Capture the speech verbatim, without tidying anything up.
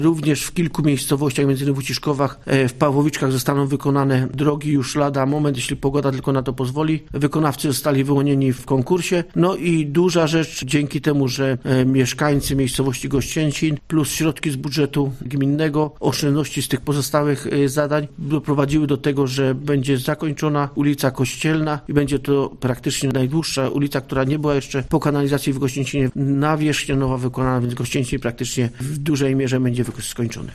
Również w kilku miejscowościach, między innymi w Uciszkowach, w Pawłowiczkach zostaną wykonane drogi już lada moment, jeśli pogoda tylko na to pozwoli. Wykonawcy zostali wyłonieni w konkursie. No i duża rzecz, dzięki temu, że mieszkańcy miejscowości Gościęcin plus środki z budżetu gminnego, oszczędności z tych pozostałych zadań doprowadziły do tego, że będzie zakończona ulica Kościelna i będzie to praktycznie najdłuższa ulica, która nie była jeszcze po kanalizacji w Gościęcinie. Nawierzchnia nowa wykonana, więc Gościęcin praktycznie w dużej mierze będzie skończony.